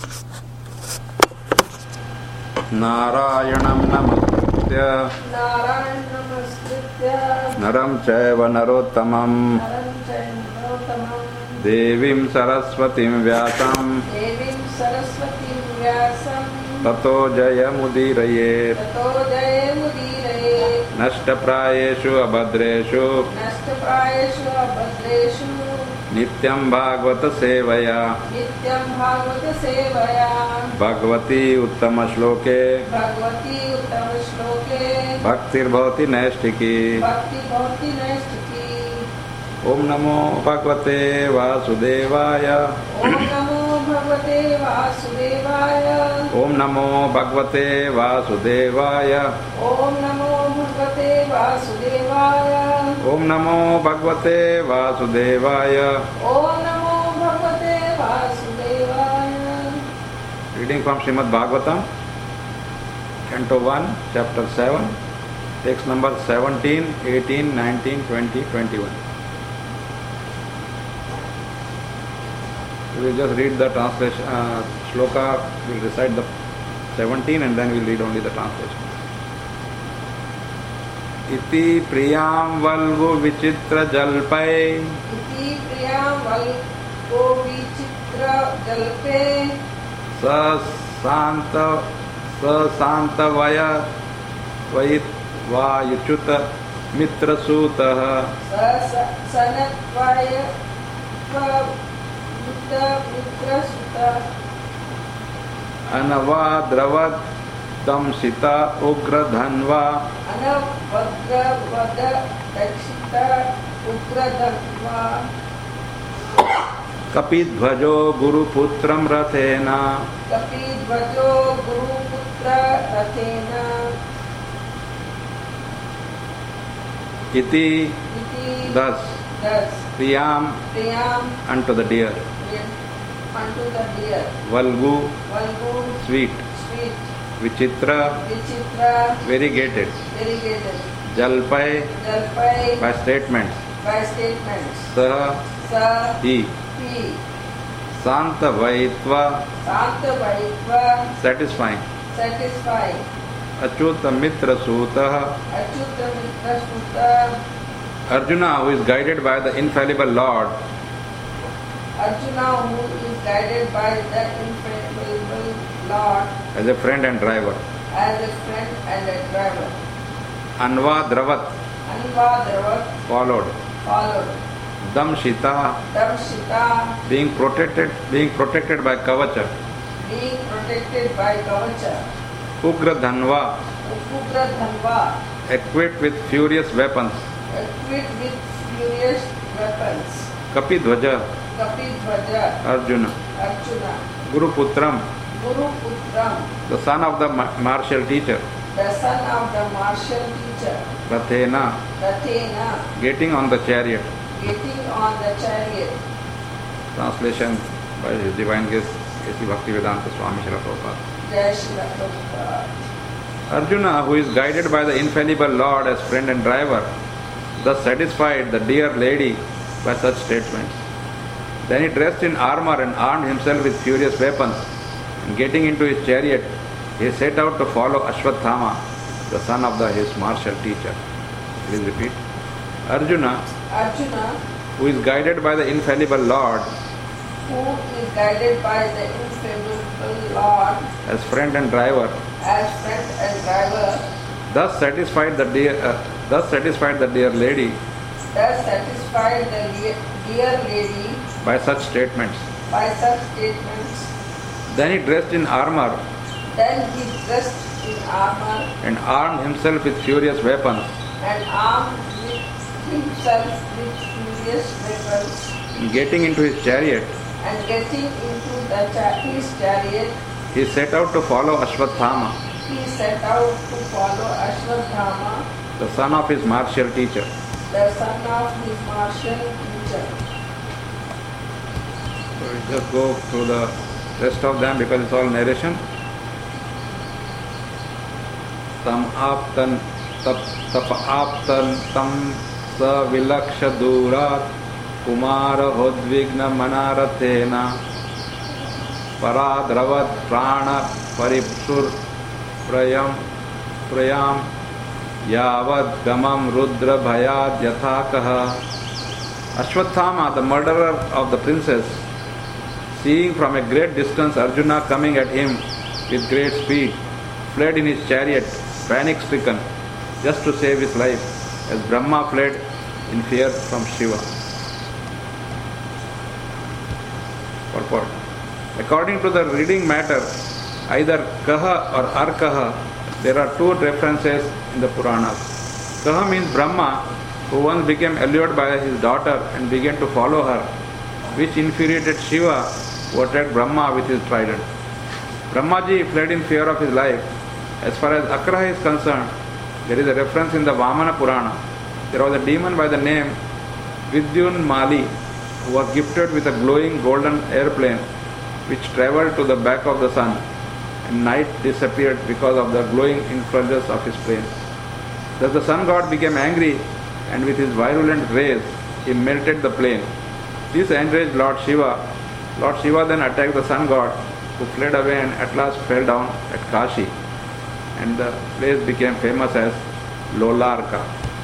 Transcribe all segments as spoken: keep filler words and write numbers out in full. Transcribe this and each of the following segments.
नारायणं नमस्कृत्य नरं चैव नरोत्तमं देवीं सरस्वतीं व्यासं ततो जयमुदीरयेत् नष्टप्रायेषु अभद्रेषु नित्यं भागवत सेवया भगवती उत्तम श्लोके भक्तिर्भवति नैष्ठिकी। ओम नमो भगवते वासुदेवाय ओम नमो भगवते वासुदेवाय ओम नमो भगवते वासुदेवाय ओम नमो भगवते वासुदेवाय ओम नमो भगवते वासुदेवाय ओम नमो भगवते वासुदेवाय। Reading from Srimad Bhagavatam, Canto one, Chapter seven, text number seventeen, eighteen, nineteen, twenty, twenty-one. We will just read the translation, uh, shloka, we will recite the seventeen and then we will read only the translation. Iti priyam valgu vichitra jalpai इति प्रियां वल्गो विचित्र जल्पे sa santa sa santa vaya vayit vayuchuta mitra sutah सनत्वाय युक्त मित्र सुत anavadravat damsita ugra dhanva अनवद्रवद दक्षित उग्रदत्वा kapidvajo guruputram rathena कपिध्वजो गुरुपुत्र रथेन iti इति thus thus priyam Priyanka unto the dear unto the dear valgu Valgu sweet sweet vichitra Vichitra variegated variegated jalpai Jalpai by statements by statements sah Sa he He santa vaitva Santa Vaitva satisfying satisfying Achyuta Mitra Sutah Achyuta Mitra Sutta Arjuna, who is guided by the infallible Lord Arjuna, who is guided by the infallible Lord as a friend and driver. as a friend and a driver. Anva Dravat Anvadravat followed. followed. Damshita Damshita being protected being protected by Kavacha. being protected by Kavacha. Ugra Dhanva Uputra Dhanva equipped with furious weapons. equipped with furious weapons. Kapidvaja Kapidvaja Arjuna. Arjuna. Guru Putram, Guru Putram, the son of the ma- martial teacher. the son of the martial teacher. Rathena, Rathena, getting on the chariot. getting on the chariot. Translation by His Divine Grace A C Bhaktivedanta Swami Srila Prabhupada. Jai Shri Prabhupada. Arjuna, who is guided by the infallible Lord as friend and driver, thus satisfied the dear lady by such statements. Then he dressed in armor and armed himself with furious weapons, and getting into his chariot, he set out to follow Ashwathama, the son of the, his martial teacher. Please repeat. Arjuna, Arjuna, who is guided by the infallible Lord who is guided by the infallible Lord as friend and driver, as friend and driver, thus satisfied the dear, uh, thus satisfied the dear lady thus satisfied the le- dear lady by such statements. by such statements. Then he dressed in armor Then he dressed in armor and armed himself with furious weapons, and armed with himself with furious weapons, and getting into his chariot, and getting into the cha- his chariot, he set out to follow Ashwathama, he set out to follow Ashwathama, the son of his martial teacher. the son of his martial teacher. So we just go through the rest of them because it's all narration. Tam aptan tap tap aptan tam sa vilaksha durat kumara hodvigna manarathena paradravat prana paripsur prayam prayam yavad gamam rudra bhayad yathakaha. Ashwathama, the murderer of the princess, seeing from a great distance Arjuna coming at him with great speed, fled in his chariot, panic-stricken, just to save his life, as Brahma fled in fear from Shiva. Purport. According to the reading matter, either Kaha or Arkaha, there are two references in the Puranas. Kaha means Brahma, who once became allured by his daughter and began to follow her, which infuriated Shiva, who attacked Brahma with his trident. Brahmaji fled in fear of his life. As far as Akraha is concerned, there is a reference in the Vamana Purana. There was a demon by the name Vidyun Mali, who was gifted with a glowing golden airplane which travelled to the back of the sun, and night disappeared because of the glowing effulgence of his plane. Thus the sun god became angry, and with his virulent rays he melted the plane. This enraged Lord Shiva. Lord Shiva then attacked the sun god, who fled away and at last fell down at Kashi, and the place became famous as Lolarka.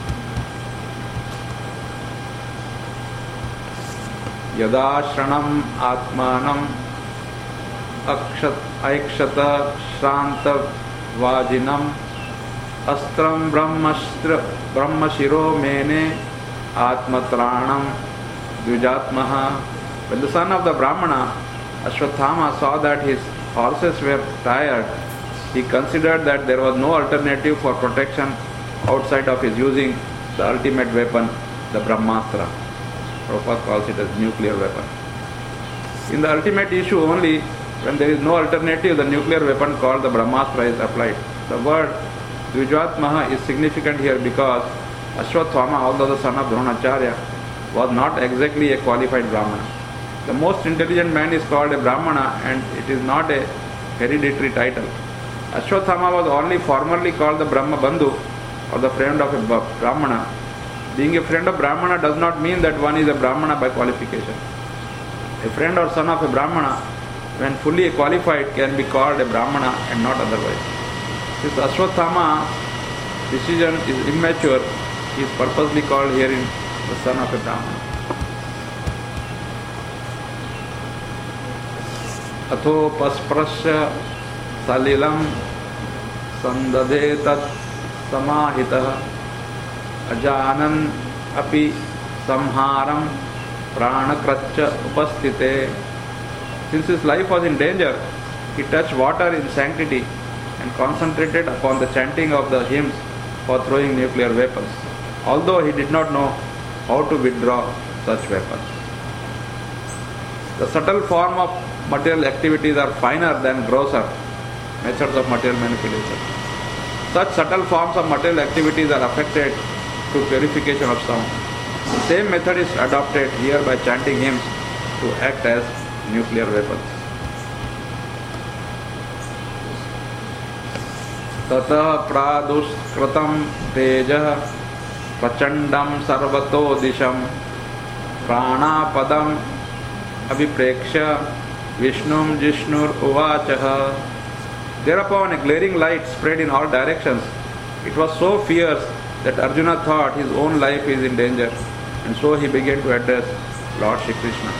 Yada shranam atmanam akshat aikshata shranta vajinam astram brahmastra brahmashiro mene atmatranam dvijatmaha. When the son of the Brahmana, Ashwathama, saw that his horses were tired, he considered that there was no alternative for protection outside of his using the ultimate weapon, the Brahmastra. Prabhupada calls it as nuclear weapon. In the ultimate issue only, when there is no alternative, the nuclear weapon called the Brahmastra is applied. The word Dvijatmaha is significant here because Ashwathama, although the son of Dronacharya, was not exactly a qualified Brahmana. The most intelligent man is called a Brahmana, and it is not a hereditary title. Ashwathama was only formerly called the Brahma Bandhu, or the friend of a Brahmana. Being a friend of Brahmana does not mean that one is a Brahmana by qualification. A friend or son of a Brahmana, when fully qualified, can be called a Brahmana and not otherwise. Since Ashwathama's decision is immature, he is purposely called herein the son of a Brahmana. Athopasprasya salilam sandade tat samahitah ajanan api samharam pranakrachya upasthite. Since his life was in danger, he touched water in sanctity and concentrated upon the chanting of the hymns for throwing nuclear weapons, although he did not know how to withdraw such weapons. The subtle form of material activities are finer than grosser methods of material manipulation. Such subtle forms of material activities are affected through purification of sound. The same method is adopted here by chanting hymns to act as nuclear weapons. Tata praduskritam tejah prachandam sarvato disham pranapadam abhipreksha Vishnum Jishnur Uvachah. Thereupon a glaring light spread in all directions. It was so fierce that Arjuna thought his own life is in danger, and so he began to address Lord Shri Krishna.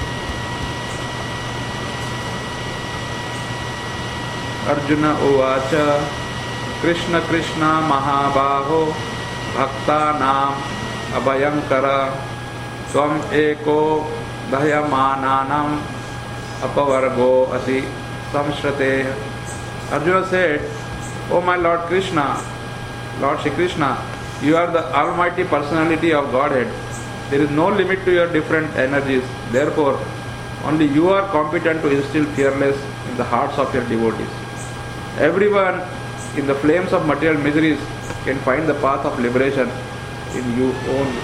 Arjuna Uvacha Krishna Krishna Mahabaho Bhakta Nam Abhayankara Svam Eko Dhayamananam Apavargo Asi Samshrate. Arjuna said, O my Lord Krishna, Lord Shri Krishna, you are the Almighty Personality of Godhead. There is no limit to your different energies. Therefore, only you are competent to instill fearlessness in the hearts of your devotees. Everyone in the flames of material miseries can find the path of liberation in you only.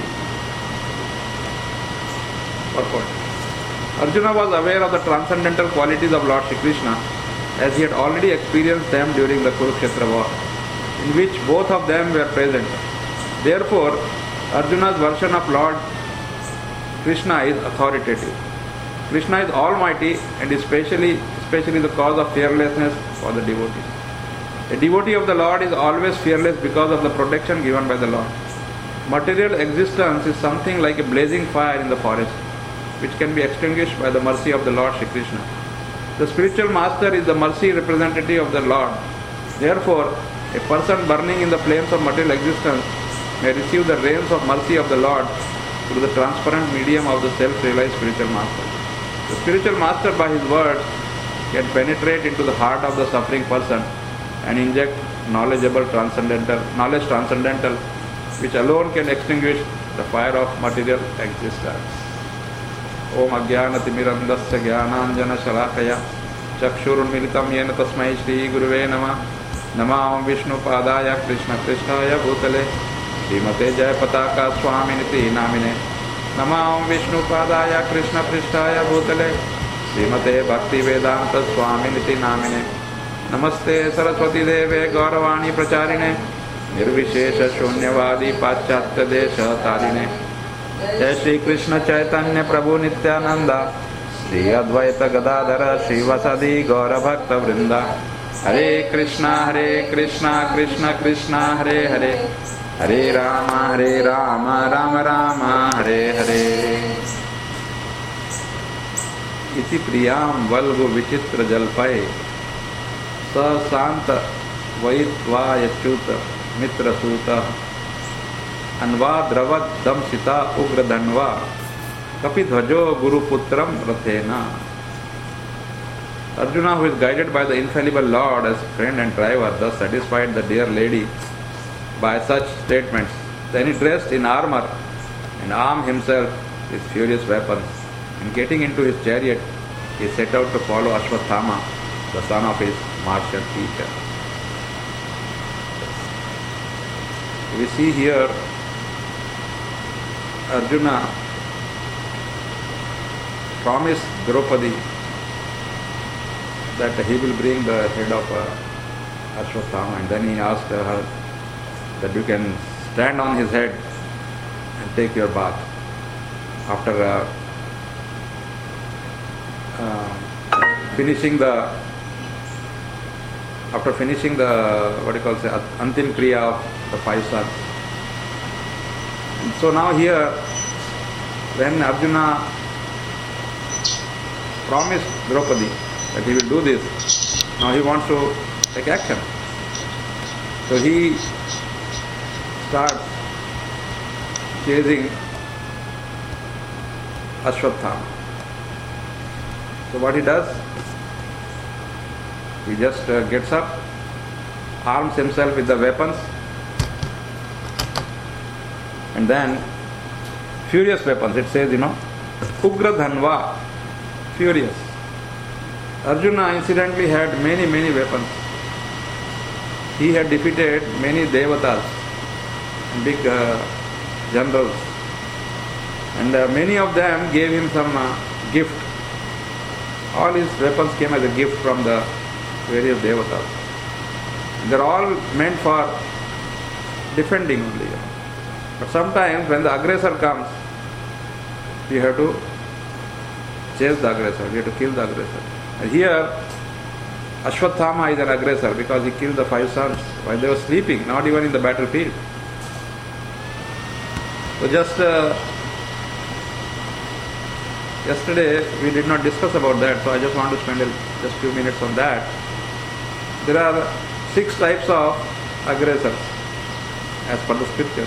Purport. Arjuna was aware of the transcendental qualities of Lord Shri Krishna, as he had already experienced them during the Kurukshetra war, in which both of them were present. Therefore, Arjuna's version of Lord Krishna is authoritative. Krishna is almighty and is specially especially the cause of fearlessness for the devotee. A devotee of the Lord is always fearless because of the protection given by the Lord. Material existence is something like a blazing fire in the forest, which can be extinguished by the mercy of the Lord Shri Krishna. The spiritual master is the mercy representative of the Lord. Therefore, a person burning in the flames of material existence may receive the rains of mercy of the Lord through the transparent medium of the self-realized spiritual master. The spiritual master, by his words, can penetrate into the heart of the suffering person and inject knowledgeable transcendental knowledge transcendental, which alone can extinguish the fire of material existence. Om Ajnanatimirandasya Jnananjana Shalakaya Chakshurunmilitam Yena Tasmai Shri Guruve Namah Namah Vishnu Padaya Krishna Krishnaya Bhutale Srimate Jaya Pataka Swaminiti Namine Namah Vishnu Padaya Krishna Krishnaya Bhutale Srimate Bhakti Vedanta Swaminiti Namine Namaste Saraswati Deve Gauravani Pracharine Nirvishesha Shunyavadi Paschatya Desha Tarine Jai Shri Krishna Chaitanya Prabhu Nityananda Shri Advaita Gadadhara Shri Vasadi Gaura Bhakta Vrinda Hare Krishna Hare Krishna Krishna Krishna Hare Hare Hare Rama Hare Rama Rama Rama Hare Hare Iti Priyam Valgu Vichitra Jalpai Sa Santa Vaitva Yachyuta Mitra Suta Anva Dravad Damsita Ugra Dhanva Kapidhvajo Guru Putram Rathena. Arjuna, who is guided by the infallible Lord as friend and driver, thus satisfied the dear lady by such statements. Then he dressed in armor and armed himself with furious weapons. And getting into his chariot, he set out to follow Ashwathama, the son of his martial teacher. We see here Arjuna promised Draupadi that he will bring the head of uh, Ashwathama, and then he asked her that you can stand on his head and take your bath. After uh, uh, finishing the after finishing the what you call say Antim Kriya of the five sons. And so now here, when Arjuna promised Draupadi that he will do this, now he wants to take action. So he starts chasing Ashwathama. So what he does, he just uh, gets up, arms himself with the weapons, and then furious weapons, it says, you know, Ugra Dhanva, furious. Arjuna incidentally had many, many weapons. He had defeated many devatas, big uh, generals, and uh, many of them gave him some uh, gift. All his weapons came as a gift from the various devatas. They are all meant for defending only. But sometimes when the aggressor comes, you have to chase the aggressor, you have to kill the aggressor. And here, Ashwathama is an aggressor because he killed the five sons while they were sleeping, not even in the battlefield. So just uh, yesterday we did not discuss about that, so I just want to spend a, just few minutes on that. There are six types of aggressors as per the scriptures.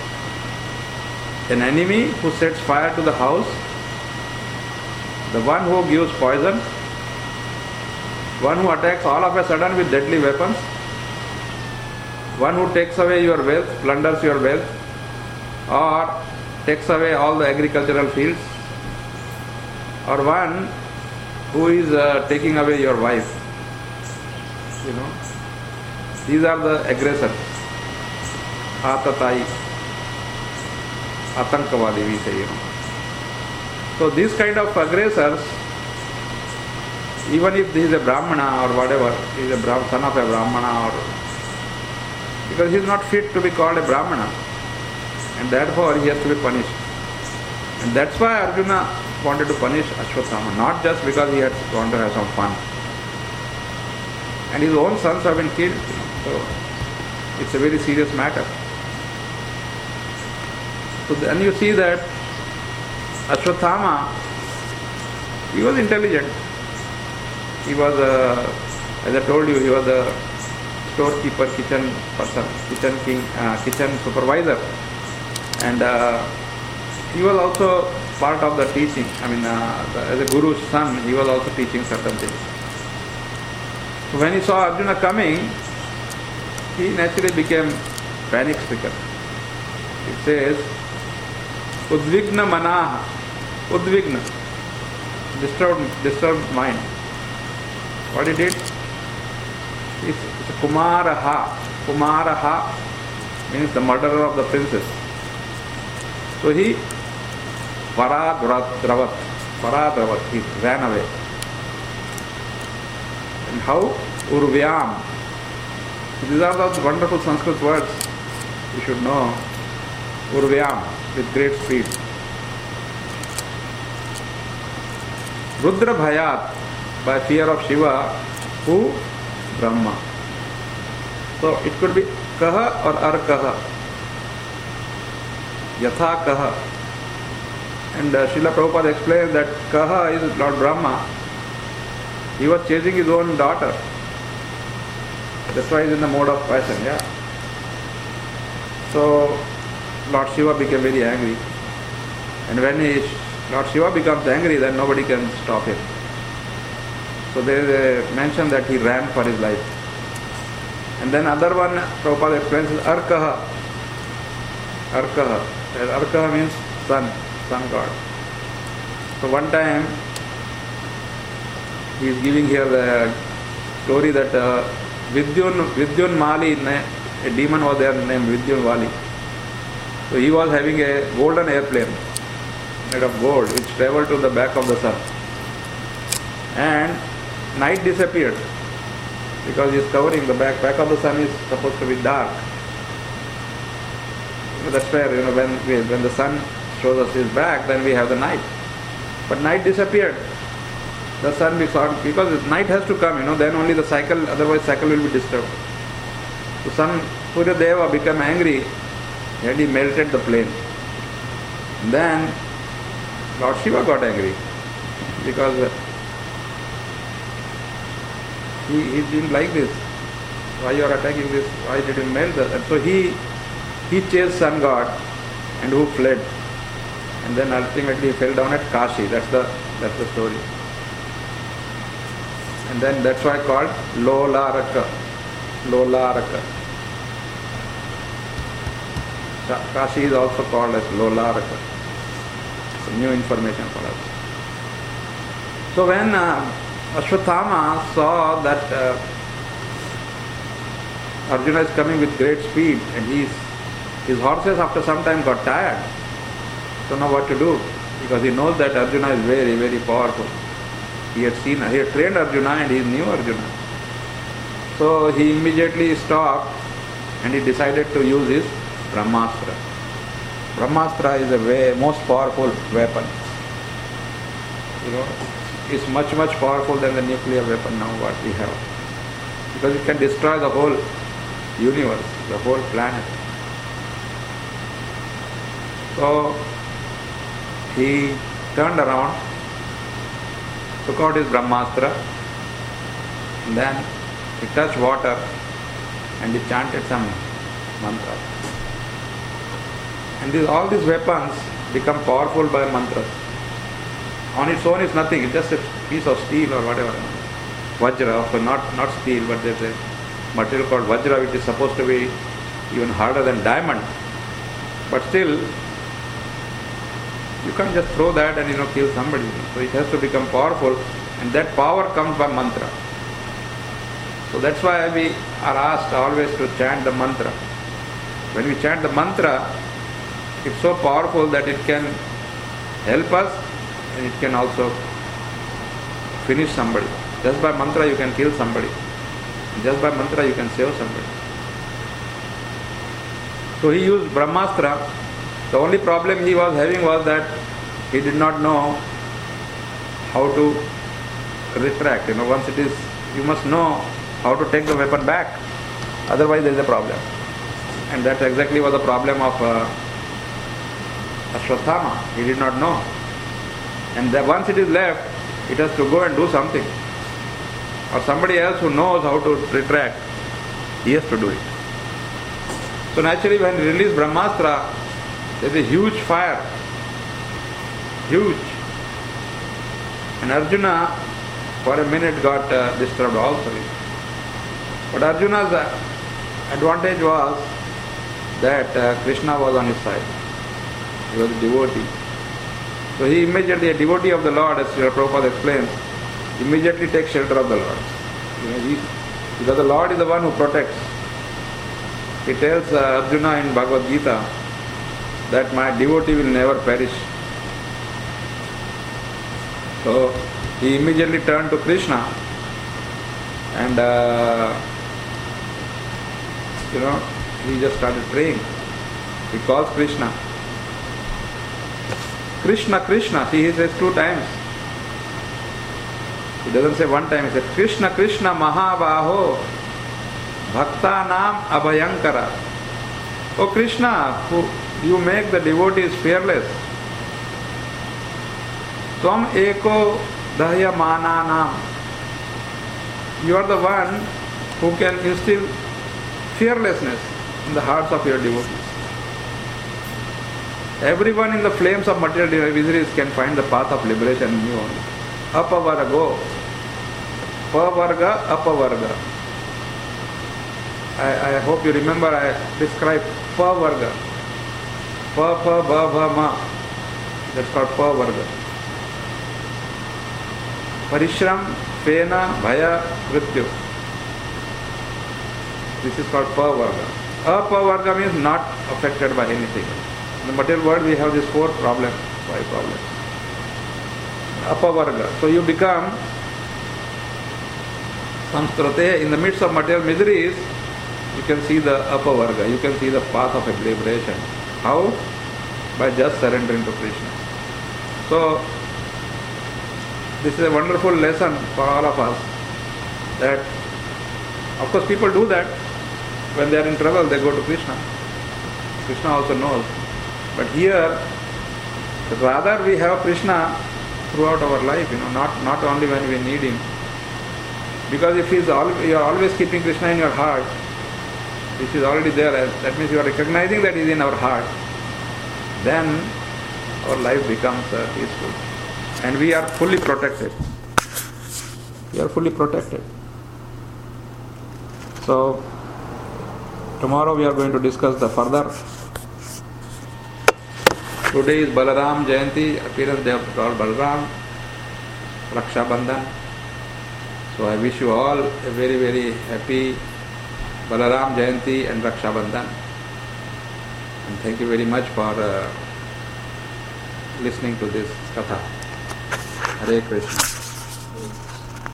An enemy who sets fire to the house, the one who gives poison, one who attacks all of a sudden with deadly weapons, one who takes away your wealth, plunders your wealth, or takes away all the agricultural fields, or one who is uh, taking away your wife. You know, these are the aggressors. Atatai, Atankavadi, we say, you know. So these kind of aggressors, even if he is a Brahmana or whatever, he is a Brahmana, son of a Brahmana, or because he is not fit to be called a Brahmana, and therefore he has to be punished. And that's why Arjuna wanted to punish Ashwathama, not just because he had wanted to have some fun. and his own sons have been killed. So it's a very serious matter. So then you see that Ashwathama, he was intelligent. He was, a, as I told you, he was a storekeeper, kitchen person, kitchen king, uh, kitchen supervisor, and uh, he was also part of the teaching. I mean, uh, the, as a guru's son, he was also teaching certain things. So when he saw Arjuna coming, he naturally became panic-stricken. It says, Udvigna manaha, Udvigna, disturbed, disturbed mind. What he did? It's, it's Kumaraha. Kumaraha means the murderer of the princess. So he Paradravat, Paradravat, he ran away. And how? Urvyam. These are those wonderful Sanskrit words you should know. Urvyam, with great speed. Rudra Bhayat, by fear of Shiva, who? Brahma. So it could be Kaha or Arkaha. Yatha Kaha. And uh, Srila Prabhupada explains that Kaha is Lord Brahma. He was chasing his own daughter. That's why he's in the mode of passion, yeah. So Lord Shiva became very angry. And when he, Lord Shiva becomes angry, then nobody can stop him. So there is a mention that he ran for his life. And then other one, Prabhupada explains, is Arkaha. Arkaha. Arkaha means sun, sun god. So one time, he is giving here the story that uh, Vidyun, Vidyun Mali, a demon was there named Vidyun Vali. So he was having a golden airplane made of gold which traveled to the back of the sun. And night disappeared because he is covering the back. Back of the sun is supposed to be dark. So that's where, you know, when we, when the sun shows us his back, then we have the night. But night disappeared. The sun we saw, because night has to come, you know, then only the cycle, otherwise cycle will be disturbed. So sun, Surya Deva became angry and he melted the plane. Then Lord Shiva got angry because he, he didn't like this. Why you are attacking this? Why did you melt that? And so he he chased sun god and who fled. And then ultimately he fell down at Kashi. That's the that's the story. And then that's why called Lolaraka. Lolaraka. Kashi is also called as Lolaraka. So new information for us. So when uh, Ashwathama saw that uh, Arjuna is coming with great speed and he's, his horses after some time got tired. So now what to do? Because he knows that Arjuna is very, very powerful. He had seen, he had trained Arjuna and he knew Arjuna. So he immediately stopped and he decided to use his Brahmastra. Brahmastra is the way, most powerful weapon. You know, it's much, much powerful than the nuclear weapon now what we have. Because it can destroy the whole universe, the whole planet. So he turned around, took out his Brahmastra, and then he touched water and he chanted some mantra. And these, all these weapons become powerful by mantras. On its own is nothing, it's just a piece of steel or whatever. Vajra, so not, not steel, but there's a material called Vajra which is supposed to be even harder than diamond. But still, you can't just throw that and, you know, kill somebody. So it has to become powerful, and that power comes by mantra. So that's why we are asked always to chant the mantra. When we chant the mantra, it's so powerful that it can help us and it can also finish somebody. Just by mantra you can kill somebody. Just by mantra you can save somebody. So he used Brahmastra. The only problem he was having was that he did not know how to retract. You know, once it is, you must know how to take the weapon back. Otherwise there is a problem. And that's exactly was the problem of uh, Ashwatthama. He did not know. And that once it is left, it has to go and do something. Or somebody else who knows how to retract, he has to do it. So naturally when he released Brahmastra, there is a huge fire. Huge. And Arjuna for a minute got uh, disturbed also. But Arjuna's uh, advantage was that uh, Krishna was on his side. He was a devotee. So he immediately, a devotee of the Lord, as Srila Prabhupada explains, immediately takes shelter of the Lord. You know, he, because the Lord is the one who protects. He tells uh, Arjuna in Bhagavad Gita that my devotee will never perish. So he immediately turned to Krishna and uh, you know, he just started praying. He calls Krishna. Krishna, Krishna. See, he says two times. He doesn't say one time. He says Krishna, Krishna, Mahabaho, Bhaktanam Abhayankara. Oh Krishna, who you make the devotees fearless. Tvam eko dahya mananam. You are the one who can instill fearlessness in the hearts of your devotees. Everyone in the flames of material miseries can find the path of liberation in you only. Apavargo. Pavarga, apavarga. I, I hope you remember I described pavarga. Pa, pa, ba, ba, ma. That's called pavarga. Parishram, pena, bhaya, mrityu. This is called pavarga. Apavarga means not affected by anything. In the material world we have these four problems, five problems. Apavarga. So you become samstrate, in the midst of material miseries, you can see the apavarga, you can see the path of liberation. How? By just surrendering to Krishna. So this is a wonderful lesson for all of us, that of course people do that. When they are in trouble, they go to Krishna. Krishna also knows. But here, rather we have Krishna throughout our life, you know, not, not only when we need him. Because if he's al- you are always keeping Krishna in your heart, which is already there, that means you are recognizing that he is in our heart, then our life becomes uh, peaceful. And we are fully protected. We are fully protected. So, tomorrow we are going to discuss the further. Today is Balaram Jayanti, appearance day of Lord Balaram, Raksha Bandhan. So I wish you all a very very happy Balaram Jayanti and Raksha Bandhan. And thank you very much for uh, listening to this katha. Hare Krishna.